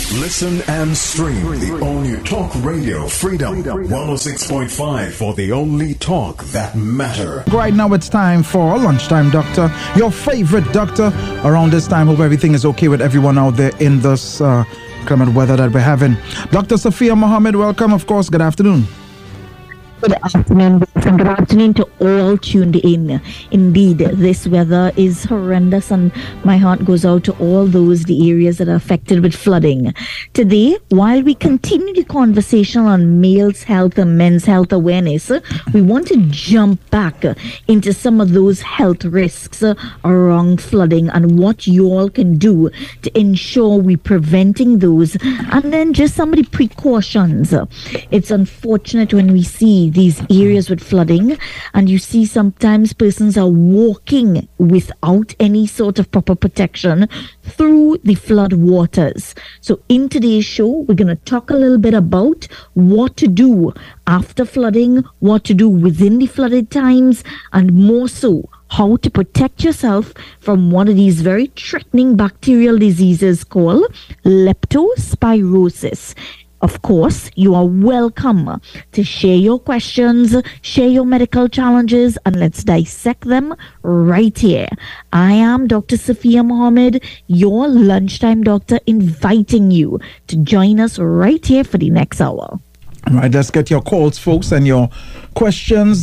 Listen and stream the all-new Talk Radio Freedom 106.5 for the only talk that matter. Right now it's time for Lunchtime Doctor, your favorite doctor. Around this time, hope everything is okay with everyone out there in this climate weather that we're having. Dr. Safia Mohammed, welcome. Of course, good afternoon. Good afternoon, and good afternoon to all tuned in. Indeed, this weather is horrendous, and my heart goes out to all the areas that are affected with flooding. Today, while we continue the conversation on males' health and men's health awareness, we want to jump back into some of those health risks around flooding and what you all can do to ensure we're preventing those, and then just some of the precautions. It's unfortunate when we see these areas with flooding, and you see sometimes persons are walking without any sort of proper protection through the flood waters. So in today's show, we're going to talk a little bit about what to do after flooding, what to do within the flooded times, and more so, how to protect yourself from one of these very threatening bacterial diseases called leptospirosis. Of course, you are welcome to share your questions, share your medical challenges, and let's dissect them right here. I am Dr. Safia Mohammed, your lunchtime doctor, inviting you to join us right here for the next hour. All right, let's get your calls, folks, and your questions.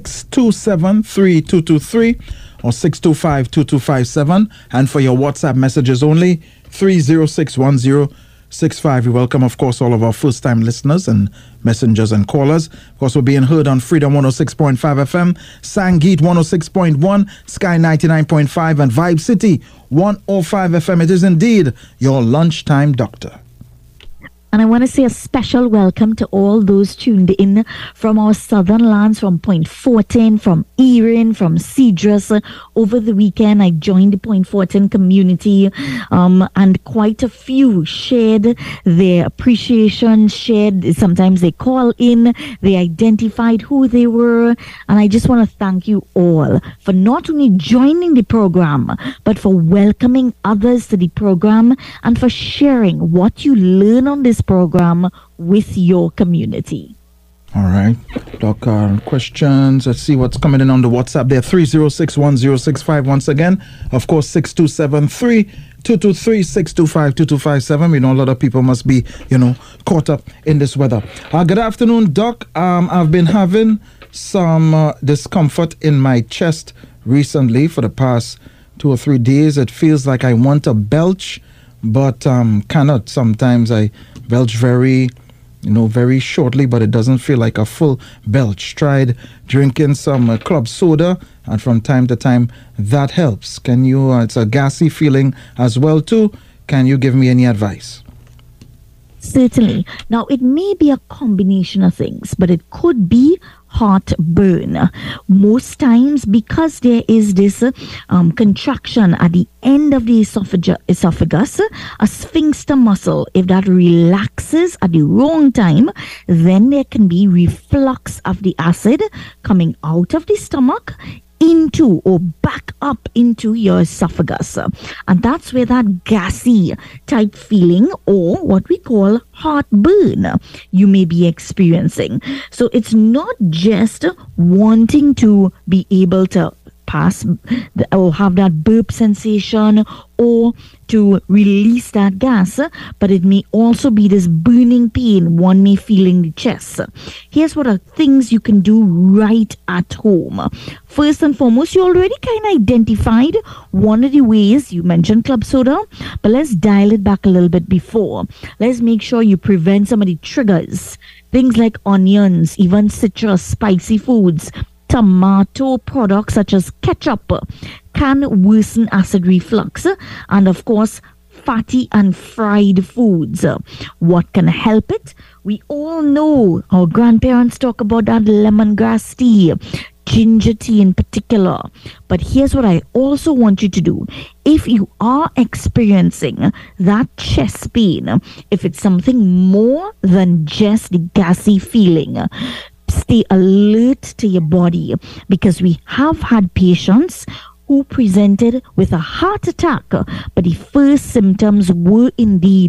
627-3223 or 625-2257. And for your WhatsApp messages only, 3061065. We welcome, of course, all of our first-time listeners and messengers and callers. Of course, we're being heard on Freedom 106.5 FM, Sangeet 106.1, Sky 99.5, and Vibe City 105 FM. It is indeed your lunchtime doctor. And I want to say a special welcome to all those tuned in from our southern lands, from Point Fortin, from Erin, from Cedrus. Over the weekend, I joined the Point Fortin community, and quite a few shared their appreciation, sometimes they call in, they identified who they were. And I just want to thank you all for not only joining the program, but for welcoming others to the program and for sharing what you learn on this program with your community. All right. Doc, questions. Let's see what's coming in on the WhatsApp there. 3061065 once again. Of course, 627-3223-625-2257. We know a lot of people must be, caught up in this weather. Good afternoon, Doc. I've been having some discomfort in my chest recently for the past 2 or 3 days. It feels like I want to belch, but cannot. Sometimes I belch very shortly, but it doesn't feel like a full belch. Tried drinking some club soda, and from time to time that helps. Can you, it's a gassy feeling as well too. Can you give me any advice? Certainly. Now, it may be a combination of things, but it could be heartburn. Most times, because there is this contraction at the end of the esophagus, a sphincter muscle, if that relaxes at the wrong time, then there can be reflux of the acid coming out of the stomach into or back up into your esophagus, and that's where that gassy type feeling, or what we call heartburn, you may be experiencing. So it's not just wanting to be able to pass or have that burp sensation or to release that gas, but it may also be this burning pain one may feel in the chest. Here's what are things you can do right at home. First and foremost, you already kind of identified one of the ways. You mentioned club soda, but let's dial it back a little bit before. Let's make sure you prevent some of the triggers. Things like onions, even citrus, spicy foods, tomato products such as ketchup can worsen acid reflux, and of course fatty and fried foods. What can help it? We all know our grandparents talk about that lemongrass tea, ginger tea in particular. But here's what I also want you to do. If you are experiencing that chest pain, if it's something more than just the gassy feeling, stay alert to your body, because we have had patients who presented with a heart attack, but the first symptoms were indeed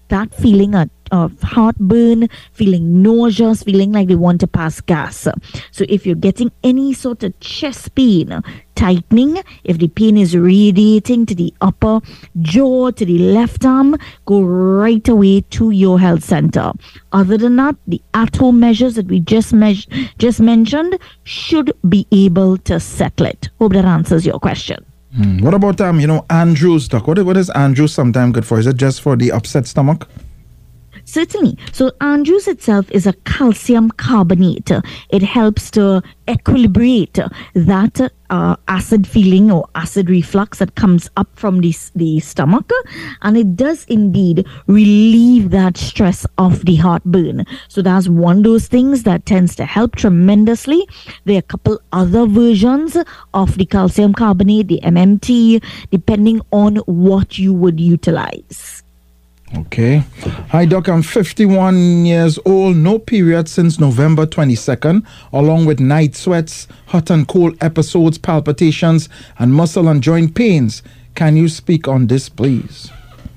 that feeling of heartburn, feeling nauseous, feeling like they want to pass gas. So if you're getting any sort of chest pain, tightening, if the pain is radiating to the upper jaw, to the left arm, go right away to your health center. Other than that, the at-home measures that we just mentioned should be able to settle it. Hope that answers your question. What about Andrews, doc? What is Andrews sometimes good for? Is it just for the upset stomach? Certainly. So Andrews itself is a calcium carbonate. It helps to equilibrate that acid feeling or acid reflux that comes up from the stomach, and it does indeed relieve that stress of the heartburn. So that's one of those things that tends to help tremendously. There are a couple other versions of the calcium carbonate, the MMT, depending on what you would utilize. Okay. Hi, Doc. I'm 51 years old. No period since November 22nd, along with night sweats, hot and cold episodes, palpitations, and muscle and joint pains. Can you speak on this, please?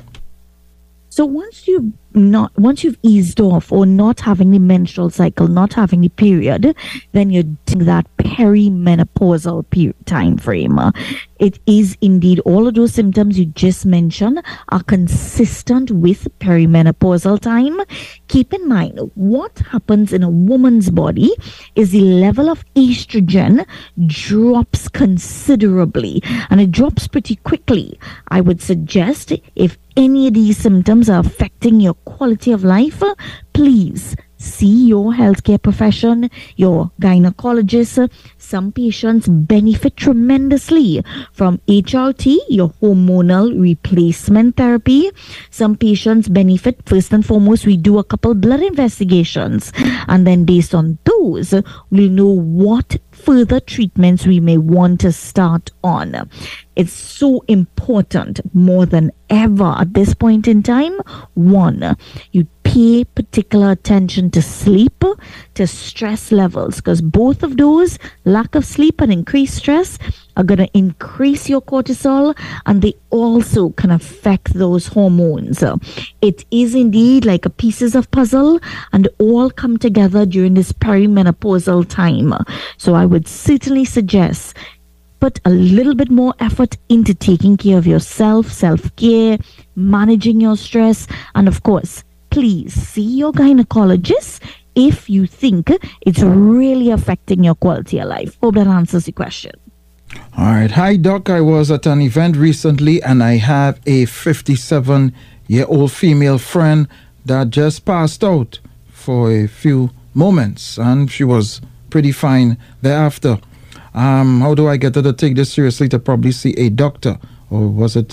So once you've eased off or not having the menstrual cycle, not having the period, then you're doing that perimenopausal time frame. It is indeed all of those symptoms you just mentioned are consistent with perimenopausal time. Keep in mind, what happens in a woman's body is the level of estrogen drops considerably, and it drops pretty quickly. I would suggest if any of these symptoms are affecting your quality of life, please see your healthcare profession, your gynecologist. Some patients benefit tremendously from HRT, your hormonal replacement therapy. Some patients benefit, first and foremost, we do a couple blood investigations, and then based on those, we'll know what further treatments we may want to start on. It's so important more than ever at this point in time. One, you pay particular attention to sleep, to stress levels, because both of those, lack of sleep and increased stress, are going to increase your cortisol, and they also can affect those hormones. It is indeed like a pieces of puzzle, and all come together during this perimenopausal time. So I would certainly suggest put a little bit more effort into taking care of yourself, self-care, managing your stress, and of course, please see your gynecologist if you think it's really affecting your quality of life. Hope that answers the question. All right. Hi, Doc. I was at an event recently, and I have a 57-year-old female friend that just passed out for a few moments, and she was pretty fine thereafter. How do I get her to take this seriously to probably see a doctor? Or was it,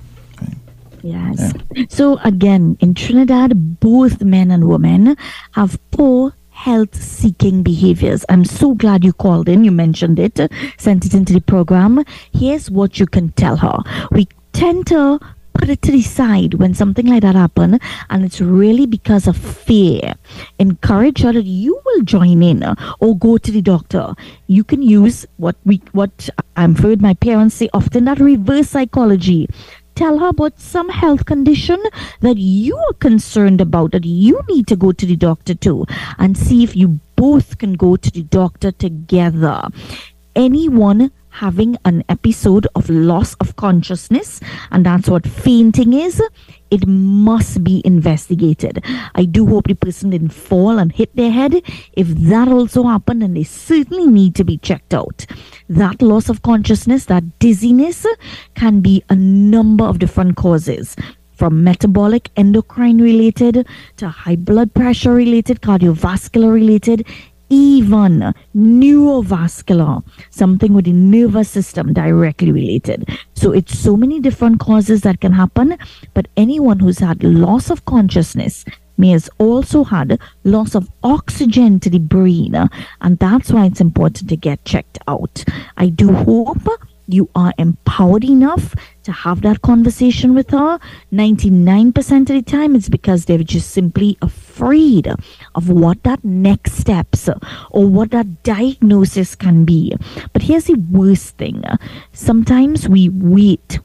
Yes. Yeah. So again, in Trinidad, both men and women have poor health-seeking behaviors. I'm so glad you called in. You mentioned it, sent it into the program. Here's what you can tell her. We tend to put it to the side when something like that happens, and it's really because of fear. Encourage her that you will join in or go to the doctor. You can use what I've heard my parents say often, that reverse psychology. Tell her about some health condition that you are concerned about, that you need to go to the doctor to, and see if you both can go to the doctor together. Anyone having an episode of loss of consciousness, and that's what fainting is, it must be investigated. I do hope the person didn't fall and hit their head. If that also happened, then they certainly need to be checked out. That loss of consciousness, that dizziness, can be a number of different causes, from metabolic, endocrine related, to high blood pressure related, cardiovascular related, even neurovascular, something with the nervous system directly related. So it's so many different causes that can happen, but anyone who's had loss of consciousness may has also had loss of oxygen to the brain, and that's why it's important to get checked out. I do hope you are empowered enough to have that conversation with her, 99% of the time it's because they're just simply afraid of what that next steps or what that diagnosis can be. But here's the worst thing. Sometimes we wait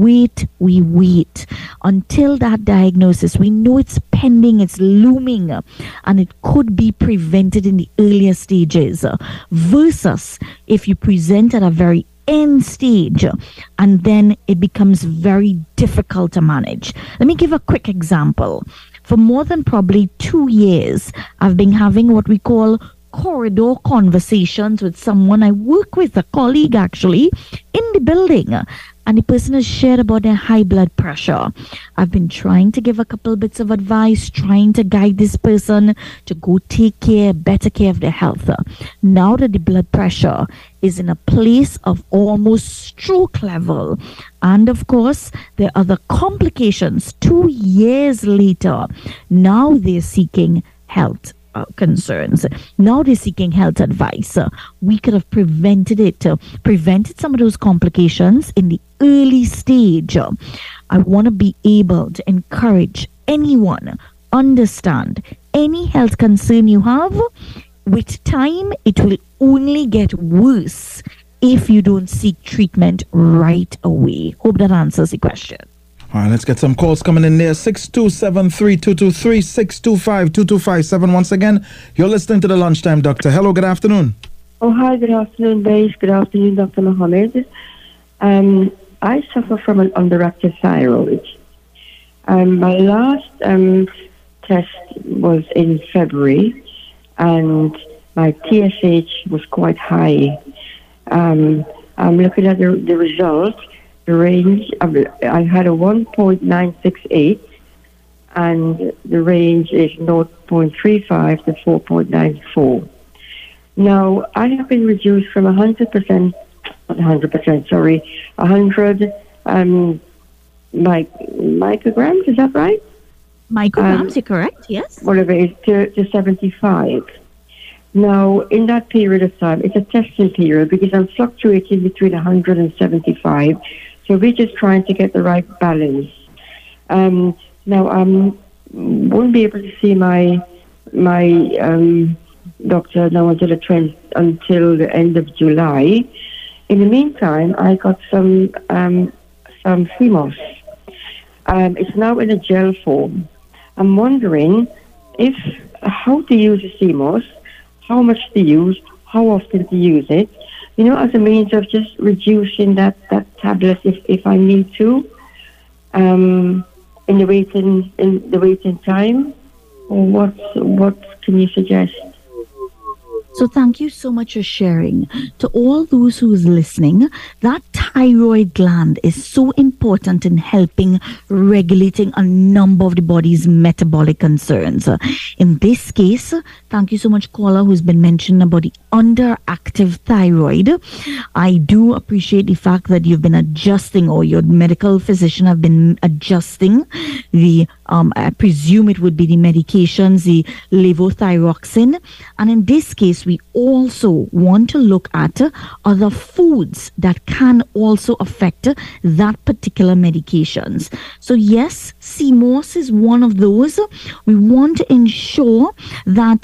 until that diagnosis, we know it's pending, it's looming, and it could be prevented in the earlier stages, versus if you present at a very end stage and then it becomes very difficult to manage. Let me give a quick example. For more than probably 2 years, I've been having what we call corridor conversations with someone I work with, a colleague actually, in the building. And the person has shared about their high blood pressure. I've been trying to give a couple bits of advice, trying to guide this person to go take better care of their health. Now that the blood pressure is in a place of almost stroke level, and of course, there are other complications 2 years later, now they're seeking health concerns. Now they're seeking health advice. We could have prevented some of those complications in the early stage. I want to be able to encourage anyone, understand any health concern you have. With time, it will only get worse if you don't seek treatment right away. Hope that answers the question. All right, let's get some calls coming in there. 6273223, 6252257. Once again, you're listening to the Lunchtime Doctor. Hello, good afternoon. Oh, hi, good afternoon, Base. Good afternoon, Dr. Mohammed. I suffer from an underactive thyroid. My last test was in February, and my TSH was quite high. I'm looking at the result. The range, I had a 1.968, and the range is 0.35 to 4.94. Now, I have been reduced from 100 micrograms, is that right? Micrograms, you're correct, yes. Whatever it is, to 75. Now, in that period of time, it's a testing period because I'm fluctuating between 100 and 75. So we're just trying to get the right balance. Now, I won't be able to see my doctor now until the end of July. In the meantime, I got some CMOS. It's now in a gel form. I'm wondering how to use the CMOS, how much to use, how often to use it. You know, as a means of just reducing that tablet if I need to, in the waiting time, or what can you suggest? So thank you so much for sharing. To all those who's listening, that thyroid gland is so important in helping regulating a number of the body's metabolic concerns. In this case, thank you so much, caller, who's been mentioned about the underactive thyroid. I do appreciate the fact that you've been adjusting, or your medical physician have been adjusting the, I presume it would be the medications, the levothyroxine. And in this case, we also want to look at other foods that can also affect that particular medications. So yes, CMOS is one of those. We want to ensure that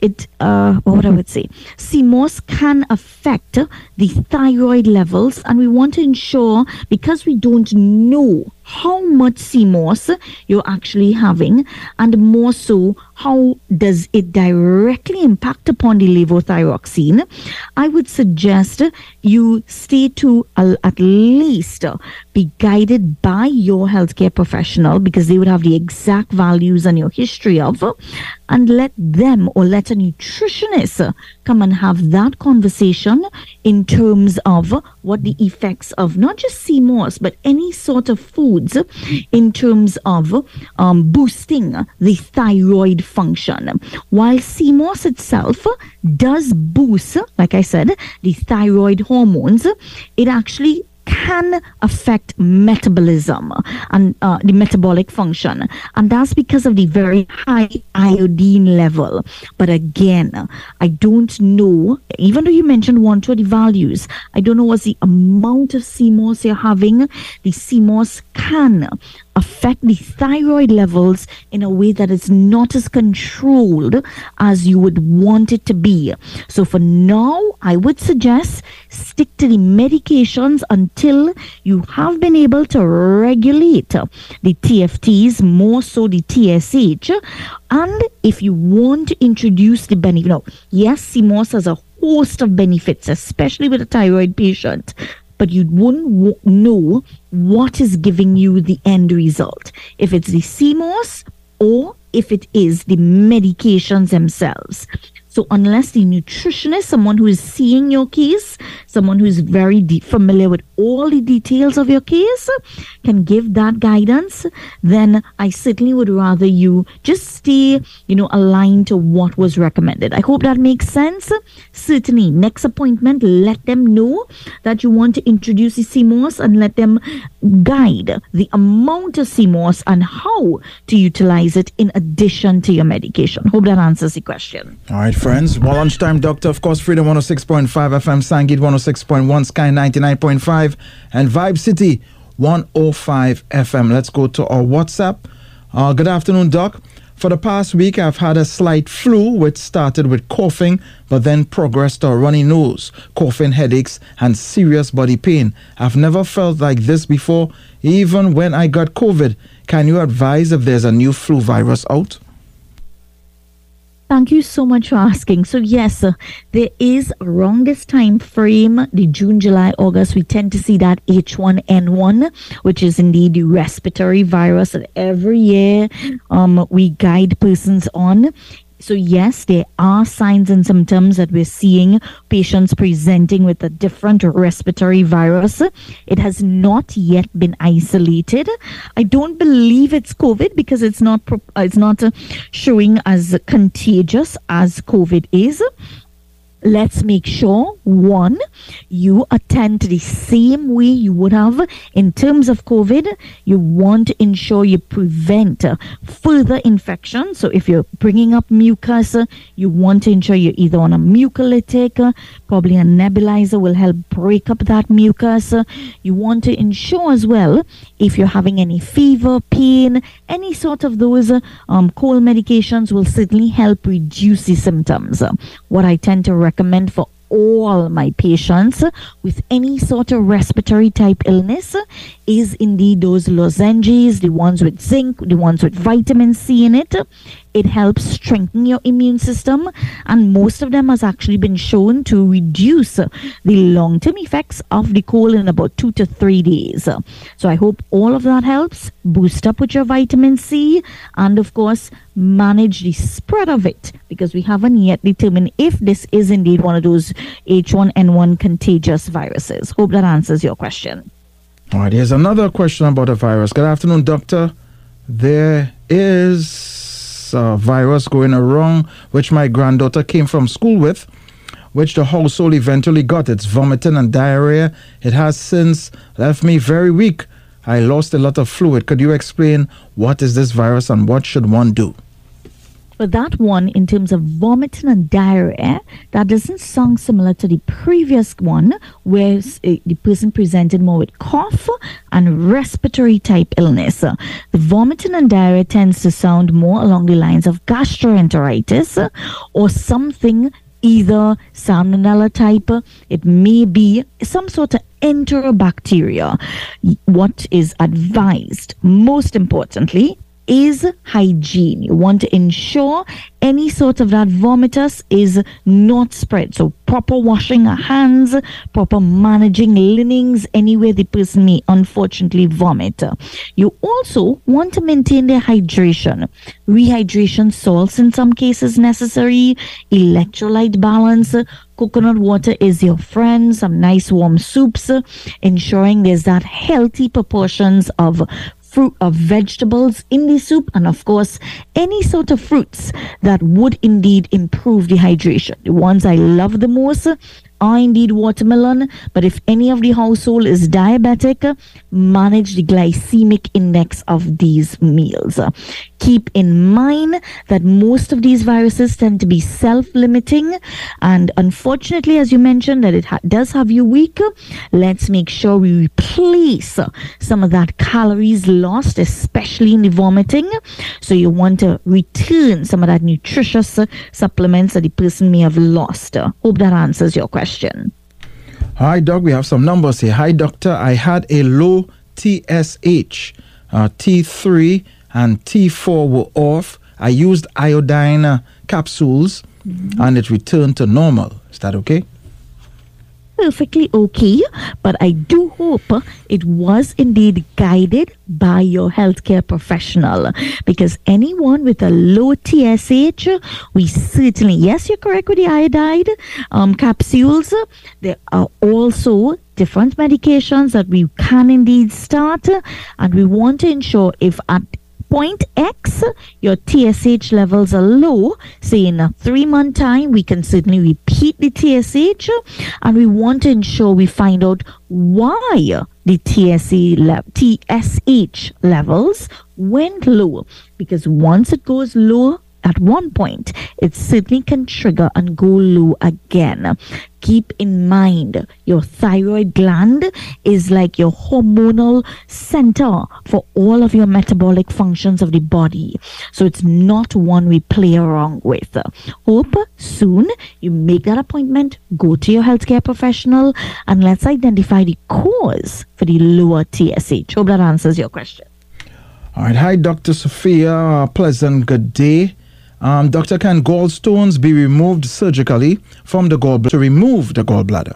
CMOS can affect the thyroid levels, and we want to ensure, because we don't know how much CMOS you're actually having, and more so, how does it directly impact upon the levothyroxine, I would suggest you stay to at least be guided by your healthcare professional, because they would have the exact values and your history of, and let them or let a nutritionist come and have that conversation in terms of what the effects of not just CMOS but any sort of foods in terms of boosting the thyroid function. While CMOS itself does boost, like I said, the thyroid hormones, it actually can affect metabolism and the metabolic function, and that's because of the very high iodine level. But again, I don't know, even though you mentioned 120 values, I don't know what's the amount of CMOS you're having. The CMOS can affect the thyroid levels in a way that is not as controlled as you would want it to be. So for now, I would suggest stick to the medications until you have been able to regulate the TFTs, more so the TSH. And if you want to introduce the benefit, yes, CMOS has a host of benefits, especially with a thyroid patient, but you wouldn't know what is giving you the end result, if it's the CMOS or if it is the medications themselves. So unless the nutritionist, someone who is seeing your case, someone who is very familiar with all the details of your case, can give that guidance, then I certainly would rather you just stay, aligned to what was recommended. I hope that makes sense. Certainly, next appointment, let them know that you want to introduce the CMOS and let them guide the amount of CMOS and how to utilize it in addition to your medication. Hope that answers the question. All right, friends. Well, lunchtime, Doctor. Of course, Freedom 106.5 FM, Sangit 106.1, Sky 99.5, and Vibe City 105 FM. Let's go to our WhatsApp. Good afternoon, Doc. For the past week, I've had a slight flu, which started with coughing, but then progressed to a runny nose, coughing, headaches, and serious body pain. I've never felt like this before, even when I got COVID. Can you advise if there's a new flu virus out? Thank you so much for asking. So yes, there is around this time frame, the June, July, August, we tend to see that H1N1, which is indeed the respiratory virus that every year we guide persons on. So yes, there are signs and symptoms that we're seeing patients presenting with a different respiratory virus. It has not yet been isolated. I don't believe it's COVID because it's not showing as contagious as COVID is. Let's make sure, one, you attend to the same way you would have in terms of COVID. You want to ensure you prevent further infection. So if you're bringing up mucus, you want to ensure you're either on a mucolytic, probably a nebulizer will help break up that mucus. You want to ensure as well, if you're having any fever, pain, any sort of those cold medications will certainly help reduce the symptoms. What I tend to recommend for all my patients with any sort of respiratory type illness is indeed those lozenges, the ones with zinc, the ones with vitamin C in it. It helps strengthen your immune system, and most of them has actually been shown to reduce the long-term effects of the cold in about 2 to 3 days. So I hope all of that helps. Boost up with your vitamin C, and of course manage the spread of it, because we haven't yet determined if this is indeed one of those H1N1 contagious viruses. Hope that answers your question. All right, here's another question about a virus. Good afternoon, Doctor. There is a virus going around which my granddaughter came from school with, which the household eventually got. It's vomiting and diarrhea. It has since left me very weak. I lost a lot of fluid. Could you explain what is this virus and what should one do? For that one, in terms of vomiting and diarrhea, that doesn't sound similar to the previous one, where the person presented more with cough and respiratory type illness. The vomiting and diarrhea tends to sound more along the lines of gastroenteritis or something, either salmonella type. It may be some sort of enterobacteria. What is advised, most importantly, is hygiene. You want to ensure any sort of that vomitus is not spread. So proper washing of hands, proper managing linens anywhere the person may unfortunately vomit. You also want to maintain their hydration. Rehydration salts in some cases necessary, electrolyte balance. Coconut water is your friend, some nice warm soups, ensuring there's that healthy proportions of fruit of vegetables in the soup, and of course any sort of fruits that would indeed improve the hydration. The ones I love the most are indeed watermelon, but if any of the household is diabetic, manage the glycemic index of these meals. Keep in mind that most of these viruses tend to be self-limiting, and unfortunately, as you mentioned, that it does have you weak. Let's make sure we replace some of that calories lost, especially in the vomiting. So you want to return some of that nutritious supplements that the person may have lost. Hope that answers your question. Hi, Doc. We have some numbers here. Hi, Doctor. I had a low TSH, T3 and T4 were off. I used iodine capsules and it returned to normal. Is that okay? Perfectly okay, but I do hope it was indeed guided by your healthcare professional, because anyone with a low TSH, we certainly, yes, you're correct with the iodide capsules. There are also different medications that we can indeed start, and we want to ensure if at point X, your TSH levels are low, say in a 3-month time, we can certainly repeat the TSH, and we want to ensure we find out why the TSH levels went low, because once it goes low at one point, it certainly can trigger and go low again. Keep in mind, your thyroid gland is like your hormonal center for all of your metabolic functions of the body. So it's not one we play around with. Hope soon you make that appointment, go to your healthcare professional, and let's identify the cause for the lower TSH. Hope that answers your question. All right. Hi, Dr. Sophia. Pleasant good day. Doctor, can gallstones be removed surgically from the gallbladder to remove the gallbladder?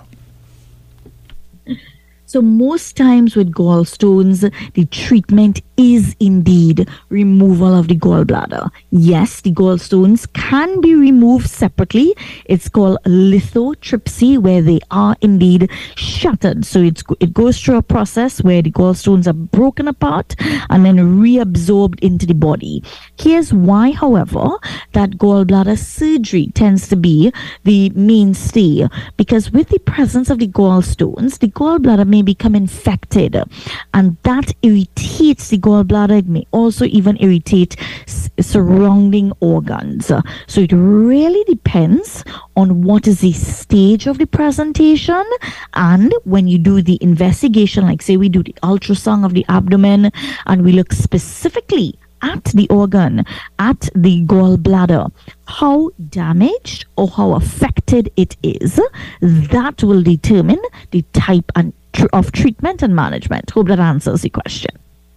So most times with gallstones, the treatment is indeed removal of the gallbladder. Yes, the gallstones can be removed separately. It's called lithotripsy, where they are indeed shattered. So it goes through a process where the gallstones are broken apart and then reabsorbed into the body. Here's why, however, that gallbladder surgery tends to be the mainstay, because with the presence of the gallstones, the gallbladder may become infected, and that irritates the gallbladder. It may also even irritate surrounding organs. So it really depends on what is the stage of the presentation, and when you do the investigation, like say we do the ultrasound of the abdomen and we look specifically at the organ, at the gallbladder, how damaged or how affected it is, that will determine the type of treatment and management. Hope that answers the question.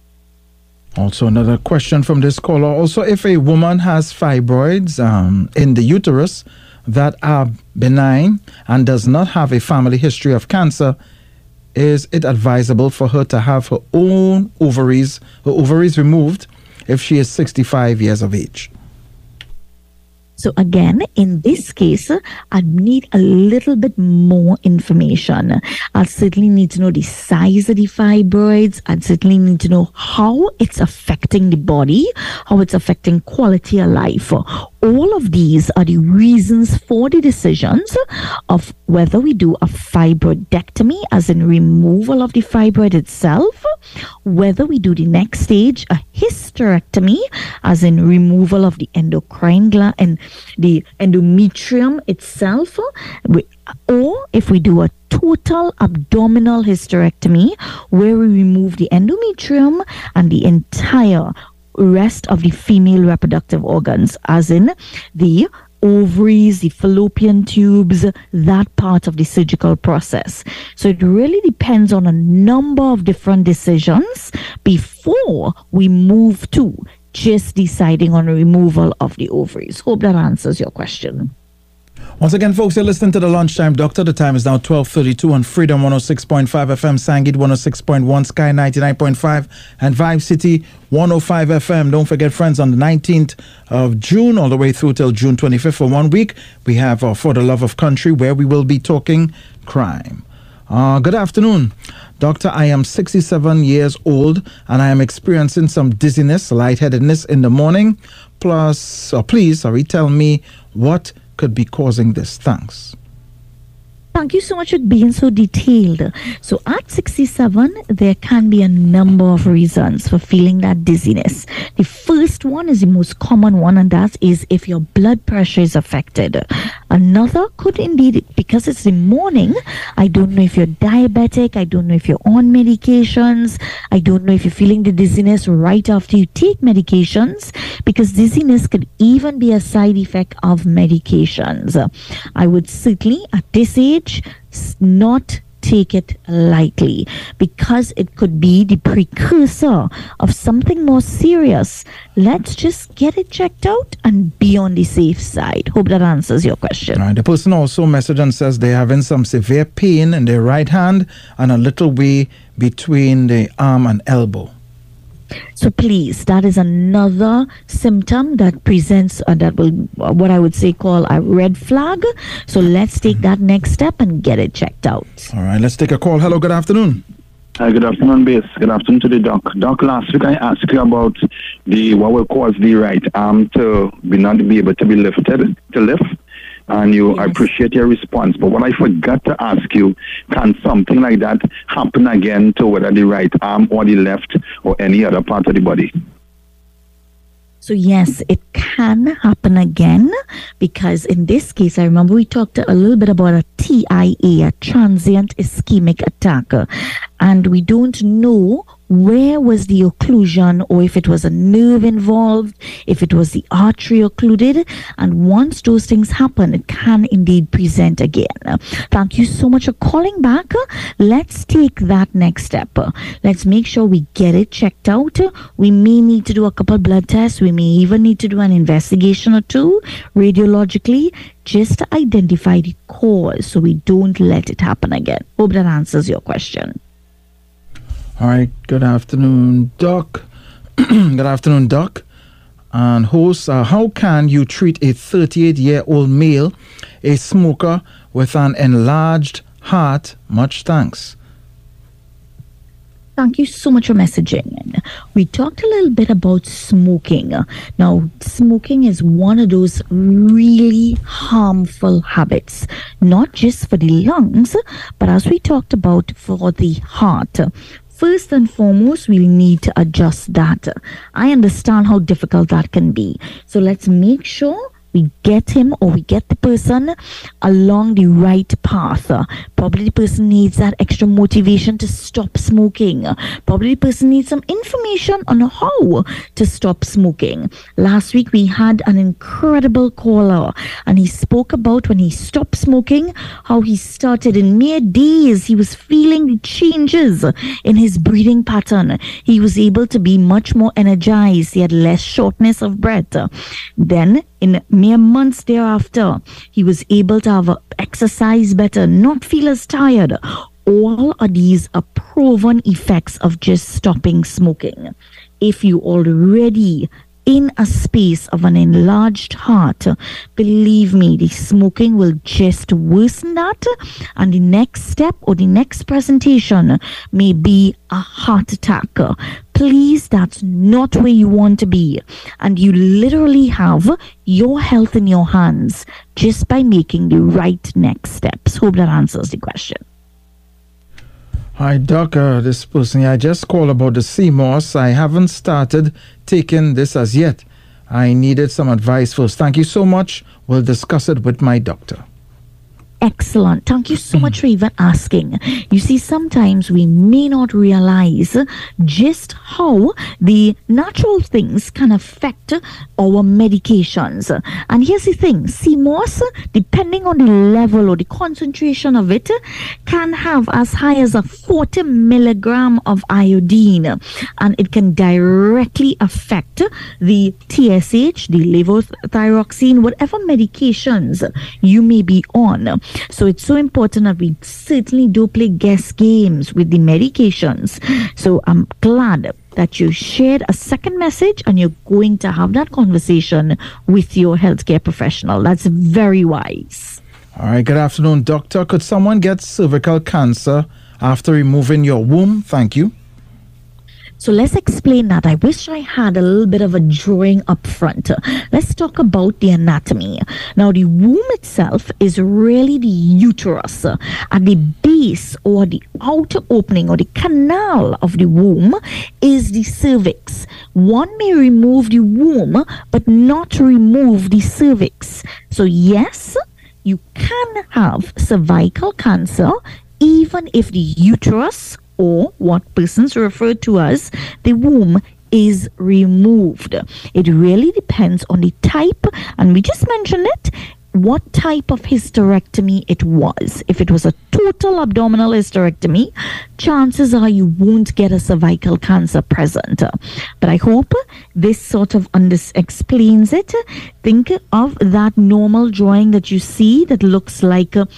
Also, another question from this caller. Also, if a woman has fibroids in the uterus that are benign and does not have a family history of cancer, is it advisable for her to have her ovaries removed if she is 65 years of age? So again, in this case, I need a little bit more information. I'll certainly need to know the size of the fibroids. I'd certainly need to know how it's affecting the body, how it's affecting quality of life. All of these are the reasons for the decisions of whether we do a fibroidectomy, as in removal of the fibroid itself, whether we do the next stage, a hysterectomy, as in removal of the endocrine gland and the endometrium itself, or if we do a total abdominal hysterectomy, where we remove the endometrium and the entire rest of the female reproductive organs, as in the ovaries, the fallopian tubes, that part of the surgical process. So it really depends on a number of different decisions before we move to just deciding on a removal of the ovaries. Hope that answers your question. Once again, folks, you're listening to the Lunchtime Doctor. The time is now 12:32 on Freedom 106.5 FM, Sangit 106.1, Sky 99.5, and Vibe City 105 FM. Don't forget, friends, on the 19th of June all the way through till June 25th for 1 week, we have For the Love of Country, where we will be talking crime. Good afternoon, Doctor. I am 67 years old and I am experiencing some dizziness, lightheadedness in the morning. Please tell me what could be causing this. Thanks. Thank you so much for being so detailed. So at 67, there can be a number of reasons for feeling that dizziness. The first one is the most common one, and that is if your blood pressure is affected. Another could indeed, because it's the morning, I don't know if you're diabetic, I don't know if you're on medications, I don't know if you're feeling the dizziness right after you take medications, because dizziness could even be a side effect of medications. I would certainly, at this age, not take it lightly, because it could be the precursor of something more serious. Let's just get it checked out and be on the safe side. Hope that answers your question. All right. The person also messaged and says they're having some severe pain in their right hand and a little way between the arm and elbow. So please, that is another symptom that presents that will, what I would say, call a red flag. So let's take that next step and get it checked out. All right, let's take a call. Hello, good afternoon. Hi, good afternoon, Base. Good afternoon to the doc. Doc, last week I asked you about what will cause the right arm to not be able to be lifted, to lift. And I appreciate your response. But what I forgot to ask you, can something like that happen again to whether the right arm or the left or any other part of the body? So yes, it can happen again, because in this case, I remember we talked a little bit about a TIA, a transient ischemic attack, and we don't know where was the occlusion, or if it was a nerve involved, if it was the artery occluded. And once those things happen, it can indeed present again. Thank you so much for calling back. Let's take that next step. Let's make sure we get it checked out. We may need to do a couple blood tests. We may even need to do an investigation or two radiologically, just to identify the cause so we don't let it happen again. Hope that answers your question. All right, good afternoon, Doc. Good afternoon, Doc. And host, how can you treat a 38-year-old male, a smoker with an enlarged heart? Much thanks. Thank you so much for messaging. We talked a little bit about smoking. Now, smoking is one of those really harmful habits, not just for the lungs, but as we talked about, for the heart. First and foremost, we'll need to adjust that. I understand how difficult that can be. So let's make sure we get him, or we get the person, along the right path. Probably the person needs that extra motivation to stop smoking. Probably the person needs some information on how to stop smoking. Last week we had an incredible caller, and he spoke about when he stopped smoking, how he started in mere days. He was feeling the changes in his breathing pattern. He was able to be much more energized. He had less shortness of breath. Then in mere months thereafter, he was able to have exercise better, not feel as tired. All of these are proven effects of just stopping smoking. If you already in a space of an enlarged heart, believe me, the smoking will just worsen that, and the next step or the next presentation may be a heart attack. Please, that's not where you want to be, and you literally have your health in your hands just by making the right next steps. Hope that answers the question. Hi, Doc. This person here, I just called about the CMOS. I haven't started taking this as yet. I needed some advice first. Thank you so much. We'll discuss it with my doctor. Excellent. Thank you so much for even asking. You see, sometimes we may not realize just how the natural things can affect our medications. And here's the thing, CMOS, depending on the level or the concentration of it, can have as high as a 40 milligram of iodine. And it can directly affect the TSH, the levothyroxine, whatever medications you may be on. So it's so important that we certainly do play guess games with the medications. So I'm glad that you shared a second message and you're going to have that conversation with your healthcare professional. That's very wise. All right, good afternoon, doctor. Could someone get cervical cancer after removing your womb? Thank you. So let's explain that. I wish I had a little bit of a drawing up front. Let's talk about the anatomy. Now, the womb itself is really the uterus. At the base or the outer opening or the canal of the womb is the cervix. One may remove the womb but not remove the cervix. So yes, you can have cervical cancer even if the uterus, or what persons refer to as the womb, is removed. It really depends on the type, and we just mentioned it, what type of hysterectomy it was. If it was a total abdominal hysterectomy, chances are you won't get a cervical cancer present. But I hope this sort of explains it. Think of that normal drawing that you see that looks like a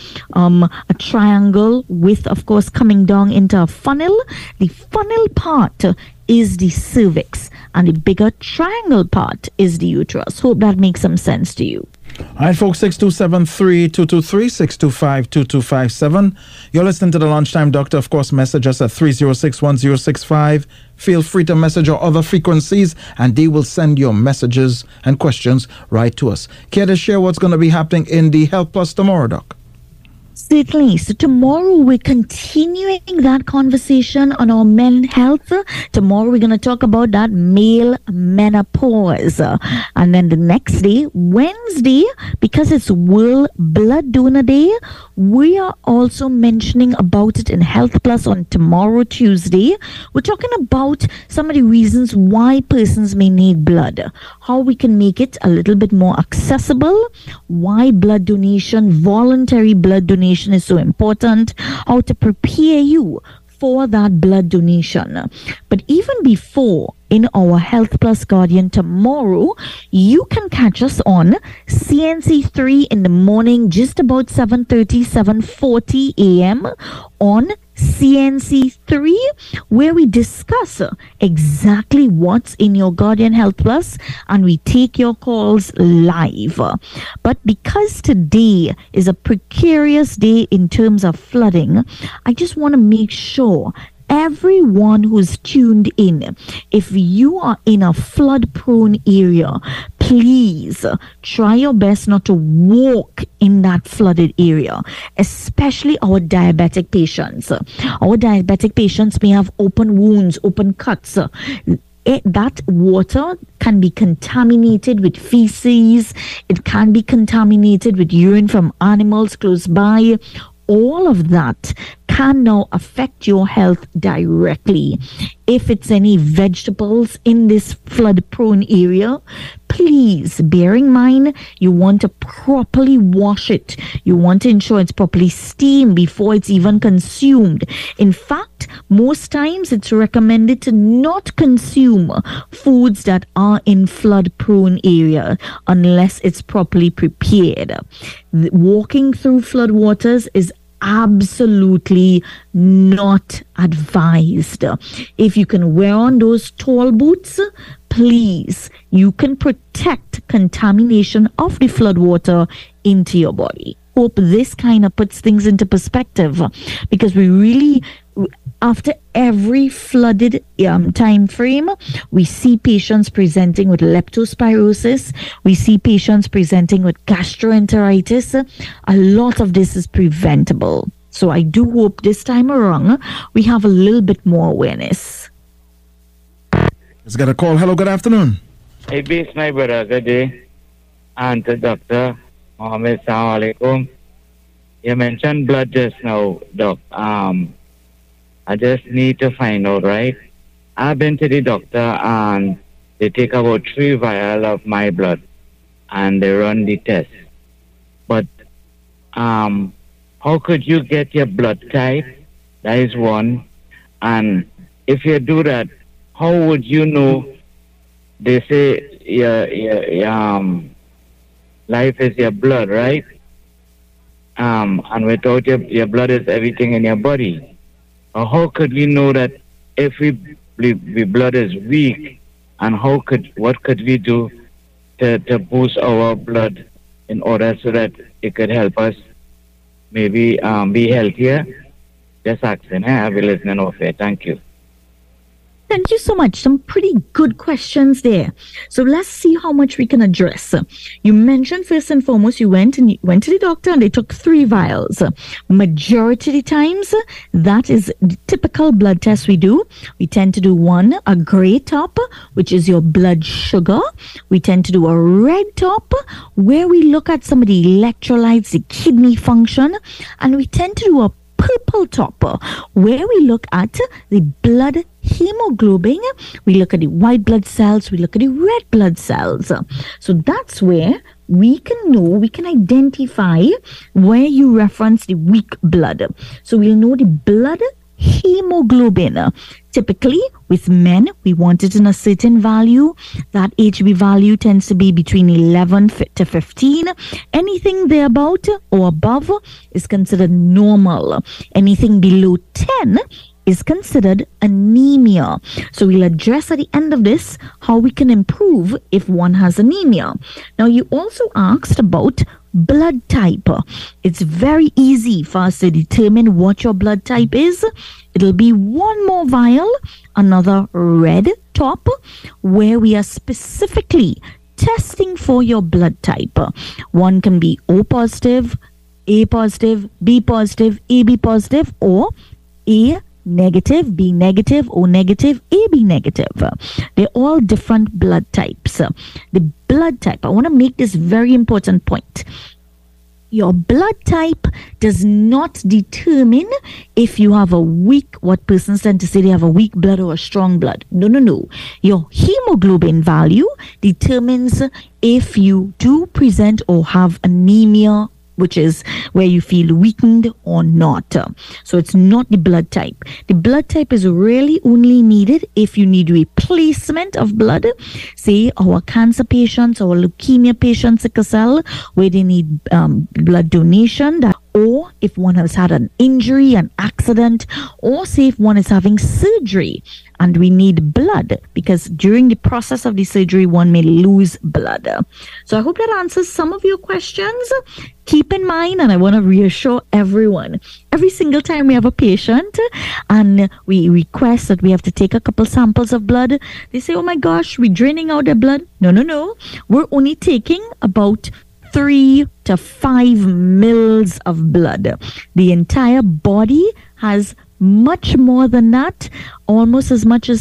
triangle with, of course, coming down into a funnel. The funnel part is the cervix, and the bigger triangle part is the uterus. Hope that makes some sense to you. All right, folks, 627-3223, 625-2257. You're listening to the Lunchtime Doctor. Of course, message us at 306-1065. Feel free to message our other frequencies, and they will send your messages and questions right to us. Care to share what's going to be happening in the Health Plus tomorrow, Doc? Certainly. So tomorrow we're continuing that conversation on our men health. Tomorrow we're going to talk about that male menopause. And then the next day, Wednesday, because it's World Blood Donor Day, we are also mentioning about it in Health Plus on tomorrow, Tuesday. We're talking about some of the reasons why persons may need blood, how we can make it a little bit more accessible, why blood donation, voluntary blood donation is so important, how to prepare you for that blood donation. But even before, in our Health Plus Guardian tomorrow, you can catch us on CNC3 in the morning, just about 7:30, 7:40 a.m. on CNC3, where we discuss exactly what's in your Guardian Health Plus, and we take your calls live. But because today is a precarious day in terms of flooding, I just want to make sure everyone who's tuned in, if you are in a flood prone area, please try your best not to walk in that flooded area, especially our diabetic patients. Our diabetic patients may have open wounds, open cuts. That water can be contaminated with feces. It can be contaminated with urine from animals close by. All of that can now affect your health directly. If it's any vegetables in this flood prone area, please bear in mind you want to properly wash it. You want to ensure it's properly steamed before it's even consumed. In fact, most times it's recommended to not consume foods that are in flood prone area unless it's properly prepared. Walking through flood waters is absolutely not advised. If you can wear on those tall boots, please, you can protect contamination of the flood water into your body. Hope this kind of puts things into perspective, because we really, after every flooded time frame, we see patients presenting with leptospirosis. We see patients presenting with gastroenteritis. A lot of this is preventable. So I do hope this time around we have a little bit more awareness. Let's get a call. Hello, good afternoon. Hey, Base, my brother, good day. And to Dr. Mohammed, Assalamu alaikum. You mentioned blood just now, Doc. I just need to find out, right? I've been to the doctor and they take about 3 vials of my blood and they run the test. But how could you get your blood type? That is one. And if you do that, how would you know? They say your life is your blood, right? And without your blood is everything in your body. How could we know that if we blood is weak, and what could we do to boost our blood in order so that it could help us maybe be healthier? Just asking. I'll be listening off here. Thank you. Thank you so much. Some pretty good questions there. So let's see how much we can address. You mentioned first and foremost, you went to the doctor and they took 3 vials. Majority of the times, that is the typical blood test we do. We tend to do one, a gray top, which is your blood sugar. We tend to do a red top, where we look at some of the electrolytes, the kidney function, and we tend to do a purple top, where we look at the blood hemoglobin, we look at the white blood cells, we look at the red blood cells. So that's where we can identify where you reference the weak blood. So we'll know the blood hemoglobin. Typically, with men, we want it in a certain value. That HB value tends to be between 11 to 15. Anything thereabout or above is considered normal. Anything below 10 is considered anemia. So we'll address at the end of this how we can improve if one has anemia. Now, you also asked about blood type. It's very easy for us to determine what your blood type is. It'll be one more vial, another red top, where we are specifically testing for your blood type. One can be O positive, A positive, B positive, AB positive, or A negative, B negative, O negative, AB negative. They're all different blood types. The blood type, I want to make this very important point. Your blood type does not determine if you have a weak, what persons tend to say they have a weak blood or a strong blood. No. Your hemoglobin value determines if you do present or have anemia, which is where you feel weakened or not. So it's not the blood type. The blood type is really only needed if you need replacement of blood. Say our cancer patients, our leukemia patients, sickle cell, where they need blood donation, or if one has had an injury, an accident, or say if one is having surgery and we need blood, because during the process of the surgery, one may lose blood. So I hope that answers some of your questions. Keep in mind, and I want to reassure everyone, every single time we have a patient and we request that we have to take a couple samples of blood, they say, oh my gosh, we're draining out their blood. No. We're only taking about 3 to 5 mils of blood. The entire body has much more than that, almost as much as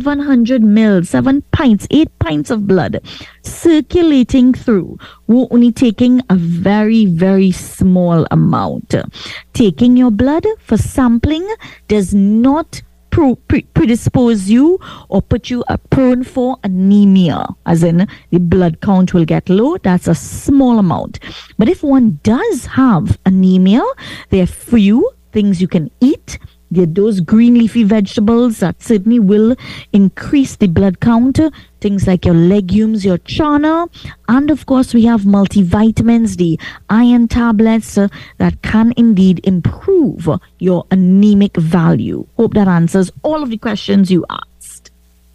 700 mils, 7 pints, 8 pints of blood circulating through. We're only taking a very, very small amount. Taking your blood for sampling does not predispose you or put you prone for anemia, as in the blood count will get low. That's a small amount. But if one does have anemia, there are few things you can eat. There are those green leafy vegetables that certainly will increase the blood count. Things like your legumes, your chana, and of course we have multivitamins, the iron tablets that can indeed improve your anemic value. Hope that answers all of the questions you asked.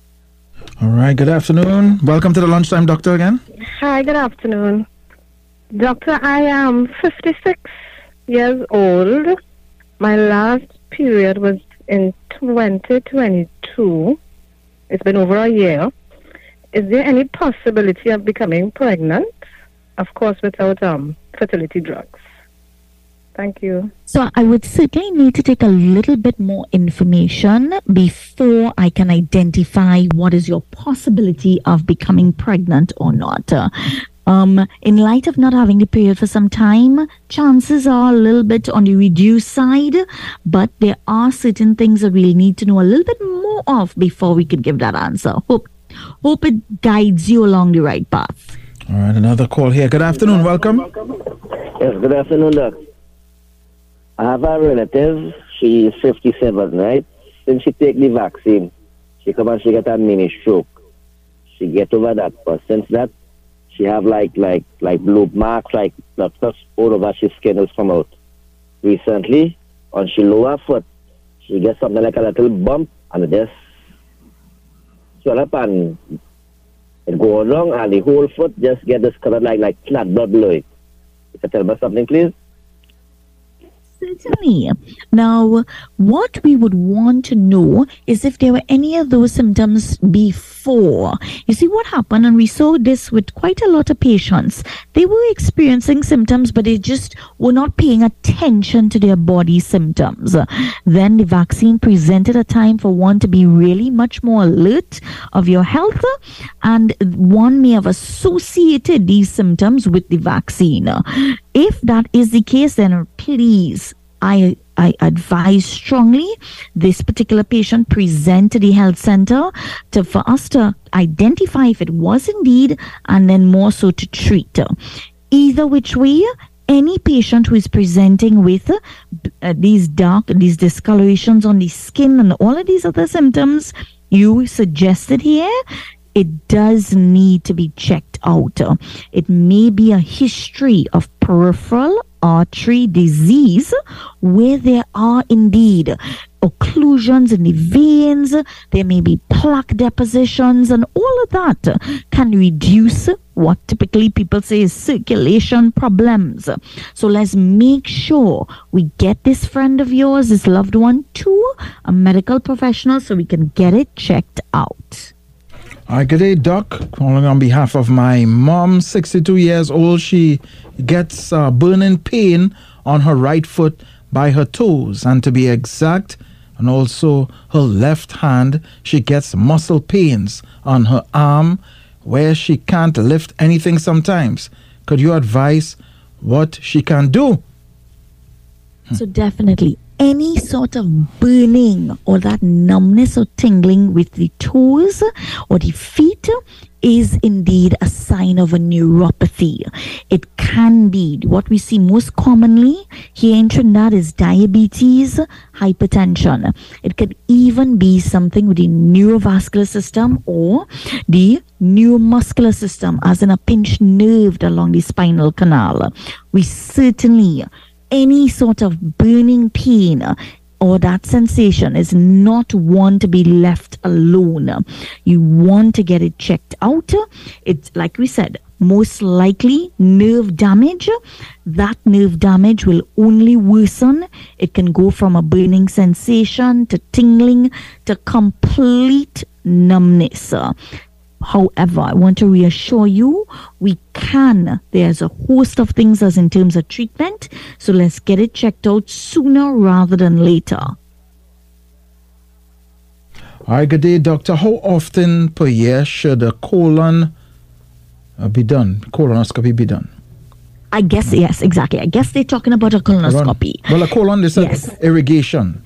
All right, good afternoon. Welcome to the Lunchtime Doctor again. Hi, good afternoon. Doctor, I am 56 years old. My last period was in 2022. It's been over a year. Is there any possibility of becoming pregnant? Of course, without fertility drugs. Thank you. So I would certainly need to take a little bit more information before I can identify what is your possibility of becoming pregnant or not. In light of not having the period for some time, chances are a little bit on the reduced side, but there are certain things that we'll need to know a little bit more of before we could give that answer. Hope it guides you along the right path. All right, another call here. Good afternoon. Welcome. Yes, good afternoon, Doc. I have a relative. She is 57, right? Since she take the vaccine, she come and she get a mini stroke. She get over that, but since that, she have like blue marks, like blood clots all over her skin has come out. Recently, on she lower foot, she gets something like a little bump, and it just swell up and it go along, and the whole foot just get discolored like flat blood below it. You can tell me something, please? Certainly. Now, what we would want to know is if there were any of those symptoms before. You see what happened, and we saw this with quite a lot of patients. They were experiencing symptoms, but they just were not paying attention to their body symptoms. Then the vaccine presented a time for one to be really much more alert of your health, and one may have associated these symptoms with the vaccine. If that is the case, then please, I advise strongly this particular patient present to the health center for us to identify if it was indeed, and then more so to treat. Either which way, any patient who is presenting with these discolorations on the skin and all of these other symptoms you suggested here, it does need to be checked out. It may be a history of peripheral artery disease where there are indeed occlusions in the veins. There may be plaque depositions, and all of that can reduce what typically people say is circulation problems. So let's make sure we get this friend of yours, this loved one, to a medical professional so we can get it checked out. Hi, good day, Doc. Calling on behalf of my mom, 62 years old. She gets burning pain on her right foot by her toes, and to be exact, and also her left hand. She gets muscle pains on her arm where she can't lift anything sometimes. Could you advise what she can do? So definitely, any sort of burning or that numbness or tingling with the toes or the feet is indeed a sign of a neuropathy. It can be what we see most commonly here in Trinidad is diabetes, hypertension. It could even be something with the neurovascular system or the neuromuscular system, as in a pinched nerve along the spinal canal. We certainly, any sort of burning pain or that sensation is not one to be left alone. You want to get it checked out. It's like we said, most likely nerve damage. That nerve damage will only worsen. It can go from a burning sensation to tingling to complete numbness. However, I want to reassure you, there's a host of things as in terms of treatment, so let's get it checked out sooner rather than later. All right, good day, doctor. How often per year should a colonoscopy be done? I guess, yes, exactly. I guess they're talking about a colonoscopy. Well, a colon, they said yes. Irrigation.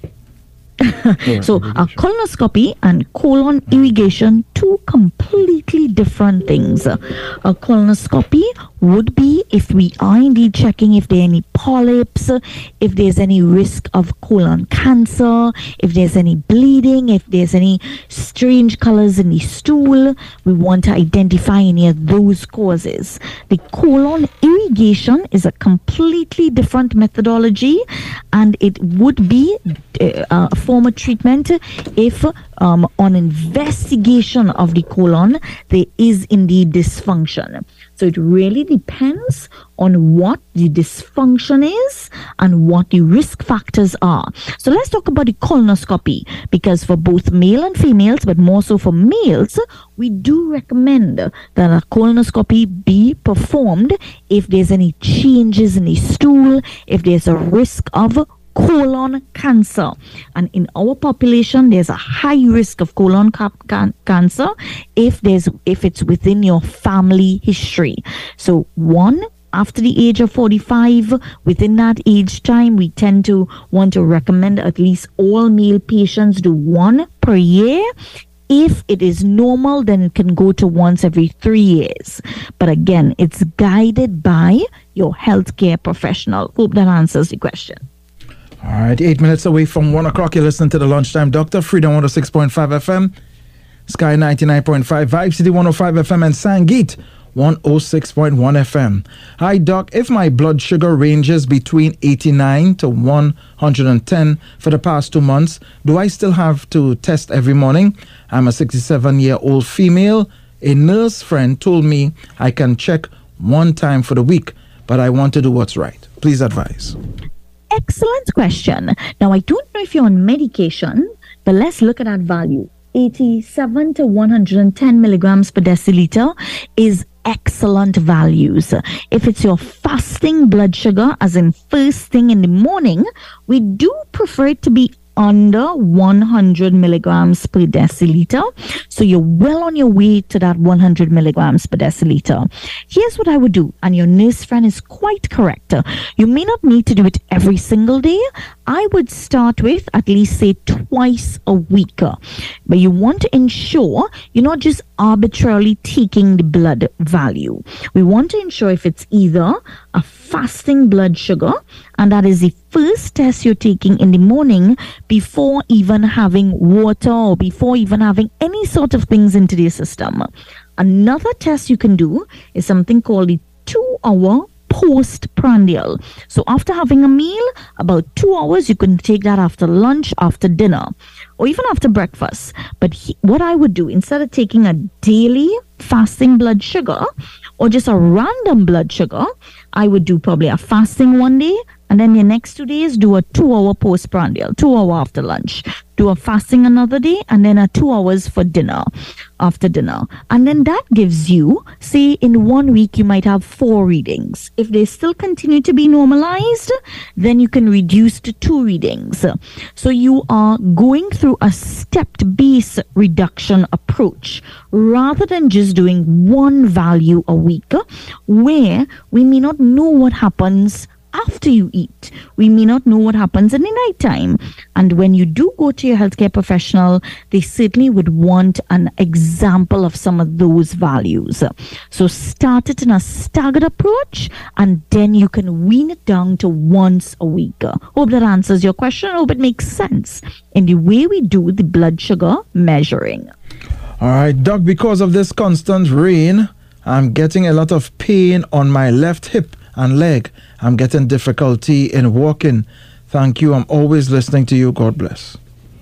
So a colonoscopy and colon irrigation, two completely different things. A colonoscopy would be if we are indeed checking if there are any polyps, if there's any risk of colon cancer, if there's any bleeding, if there's any strange colors in the stool. We want to identify any of those causes. The colon irrigation is a completely different methodology, and it would be a form of treatment if on investigation of the colon there is indeed dysfunction. So it really depends on what the dysfunction is and what the risk factors are. So let's talk about the colonoscopy, because for both male and females, but more so for males, we do recommend that a colonoscopy be performed if there's any changes in the stool, if there's a risk of colon cancer. And in our population, there's a high risk of colon cancer if it's within your family history. So one, after the age of 45, within that age time, we tend to want to recommend at least all male patients do one per year. If it is normal, then it can go to once every 3 years. But again, it's guided by your healthcare professional. Hope that answers the question. All right, 8 minutes away from 1 o'clock. You're listening to the Lunchtime Doctor, Freedom 106.5 FM, Sky 99.5, Vibe City 105 FM, and Sangeet 106.1 FM. Hi, Doc. If my blood sugar ranges between 89 to 110 for the past 2 months, do I still have to test every morning? I'm a 67-year-old female. A nurse friend told me I can check one time for the week, but I want to do what's right. Please advise. Excellent question. Now, I don't know if you're on medication, but let's look at that value. 87 to 110 milligrams per deciliter is excellent values. If it's your fasting blood sugar, as in first thing in the morning, we do prefer it to be under 100 milligrams per deciliter. So you're well on your way to that 100 milligrams per deciliter. Here's what I would do, and your nurse friend is quite correct. You may not need to do it every single day. I would start with at least say twice a week. But you want to ensure you're not just arbitrarily taking the blood value. We want to ensure if it's either a fasting blood sugar, and that is the first test you're taking in the morning before even having water or before even having any sort of things into the system. Another test you can do is something called the 2-hour postprandial. So after having a meal, about 2 hours, you can take that after lunch, after dinner, or even after breakfast. But what I would do, instead of taking a daily fasting blood sugar or just a random blood sugar, I would do probably a fasting one day, and then the next 2 days do a 2-hour postprandial, 2 hour after lunch. Do a fasting another day, and then a 2 hours for dinner, after dinner. And then that gives you, say in 1 week, you might have 4 readings. If they still continue to be normalized, then you can reduce to 2 readings. So you are going through a stepped base reduction approach rather than just doing one value a week, where we may not know what happens after you eat. We may not know what happens in the night time. And when you do go to your healthcare professional, they certainly would want an example of some of those values. So start it in a staggered approach, and then you can wean it down to once a week. Hope that answers your question. Hope it makes sense in the way we do the blood sugar measuring. All right, Doc, because of this constant rain, I'm getting a lot of pain on my left hip and leg. I'm getting difficulty in walking. Thank you. I'm always listening to you. God bless.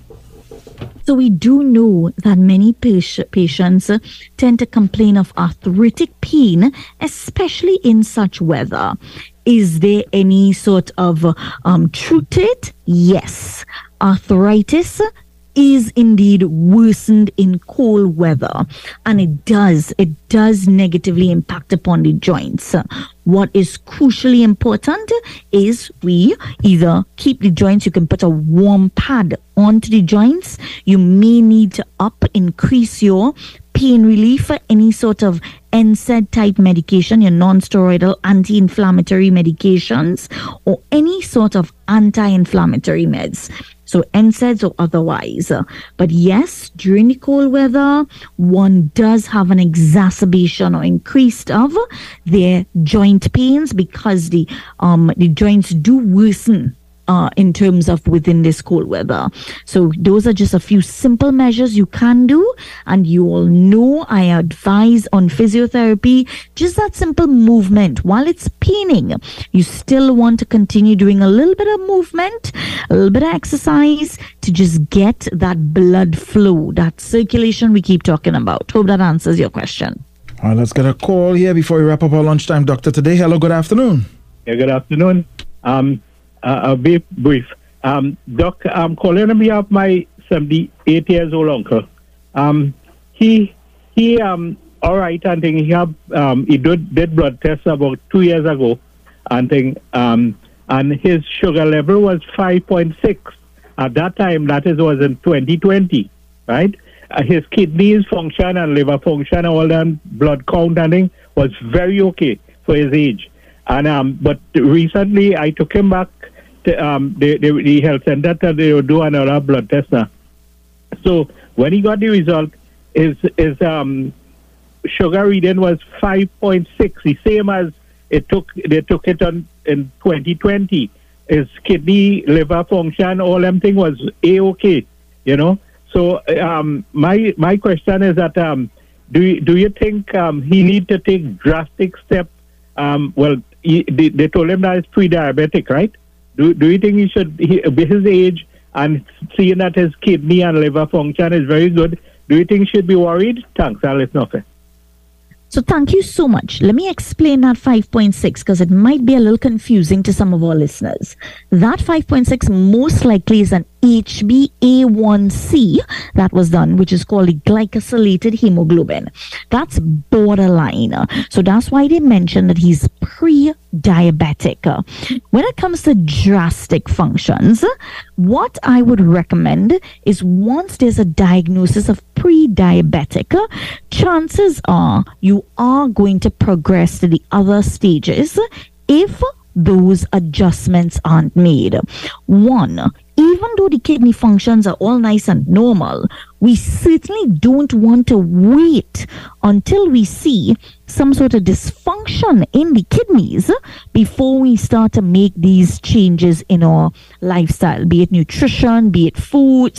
So we do know that many patients tend to complain of arthritic pain, especially in such weather. Is there any sort of truth to it? Yes. Arthritis is indeed worsened in cold weather, and it does negatively impact upon the joints. What is crucially important is we either keep the joints, you can put a warm pad onto the joints. You may need to increase your pain relief for any sort of NSAID type medication, your non-steroidal anti-inflammatory medications, or any sort of anti-inflammatory meds. So NSAIDs or otherwise. But yes, during the cold weather, one does have an exacerbation or increased of their joint pains because the joints do worsen in terms of within this cold weather. So those are just a few simple measures you can do, and you all know I advise on physiotherapy, just that simple movement. While it's paining, you still want to continue doing a little bit of movement, a little bit of exercise to just get that blood flow, that circulation we keep talking about. Hope that answers your question. All right, let's get a call here before we wrap up our lunchtime, Doctor, today. Hello, good afternoon. Yeah, good afternoon. I'll be brief. Doc, I'm calling on behalf of my 78 years old uncle. He all right, and think he did blood tests about 2 years ago, and and his sugar level was 5.6 at that time. That was in 2020, right? His kidneys function and liver function, all that blood count and thing was very okay for his age. And but recently I took him back to the health center that they would do another blood test now. So when he got the result, his sugar reading was 5.6, the same as they took it on in 2020. His kidney, liver function, all them thing was A-okay, you know. So my question is that do you think he need to take drastic steps? They told him that he's pre-diabetic, right? Do you think he should, his age and seeing that his kidney and liver function is very good, do you think he should be worried? Thanks, I'll listen off it. So thank you so much. Let me explain that 5.6 because it might be a little confusing to some of our listeners. That 5.6 most likely is an HbA1c that was done, which is called the glycosylated hemoglobin. That's borderline. So that's why they mentioned that he's pre-diabetic. When it comes to drastic functions, what I would recommend is once there's a diagnosis of pre-diabetic, chances are you are going to progress to the other stages if those adjustments aren't made. One, even though the kidney functions are all nice and normal, we certainly don't want to wait until we see some sort of dysfunction in the kidneys before we start to make these changes in our lifestyle, be it nutrition, be it food,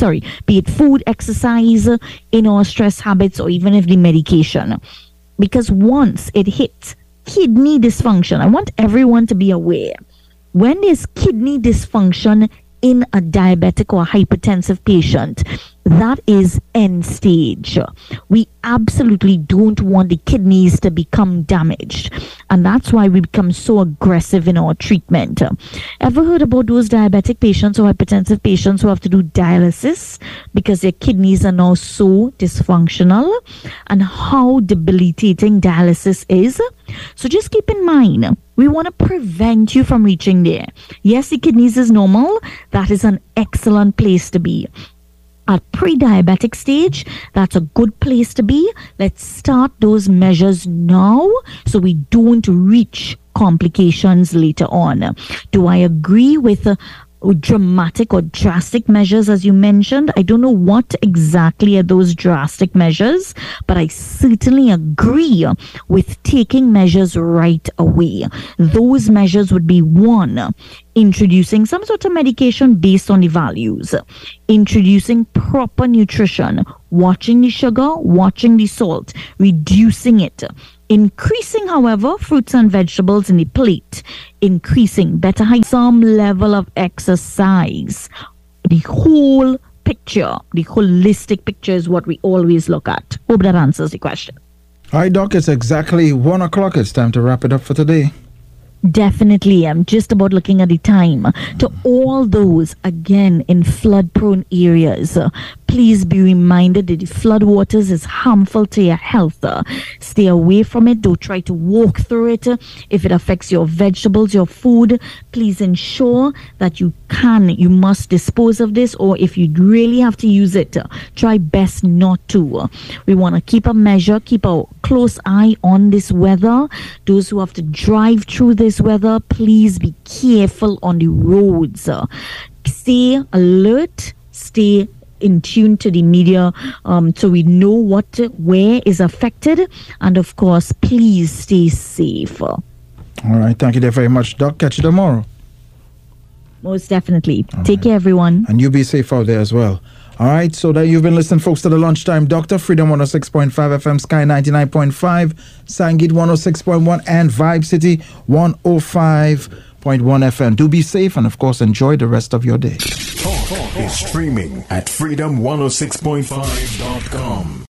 exercise, in our stress habits, or even if the medication. Because once it hits kidney dysfunction, I want everyone to be aware, when there's kidney dysfunction in a diabetic or hypertensive patient, that is end stage. We absolutely don't want the kidneys to become damaged, and that's why we become so aggressive in our treatment. Ever heard about those diabetic patients or hypertensive patients who have to do dialysis because their kidneys are now so dysfunctional, and how debilitating dialysis is? So just keep in mind, we want to prevent you from reaching there. Yes, the kidneys is normal. That is an excellent place to be. At pre-diabetic stage, that's a good place to be. Let's start those measures now so we don't reach complications later on. Do I agree with dramatic or drastic measures as you mentioned? I don't know what exactly are those drastic measures, but I certainly agree with taking measures right away. Those measures would be: one, introducing some sort of medication based on the values, introducing proper nutrition, watching the sugar, watching the salt, reducing it, increasing, however, fruits and vegetables in the plate, increasing better height, some level of exercise. The whole picture, the holistic picture is what we always look at. Hope that answers the question. All right, Doc, it's exactly 1 o'clock. It's time to wrap it up for today. Definitely. I'm just about looking at the time. To all those, again, in flood-prone areas, please be reminded that the flood waters is harmful to your health. Stay away from it. Don't try to walk through it. If it affects your vegetables, your food, please ensure that you must dispose of this, or if you really have to use it, try best not to. We want to keep a close eye on this weather. Those who have to drive through this weather, please be careful on the roads. Stay alert, stay in tune to the media, so we know where is affected, and of course, please stay safe. All right, thank you there very much, Doc. Catch you tomorrow. Most definitely. Take care, everyone. And you be safe out there as well. All right, so that you've been listening, folks, to the Lunchtime Doctor, Freedom 106.5 FM, Sky 99.5, Sangit 106.1, and Vibe City 105.1 FM. Do be safe and, of course, enjoy the rest of your day. Talk is streaming at freedom106.5.com.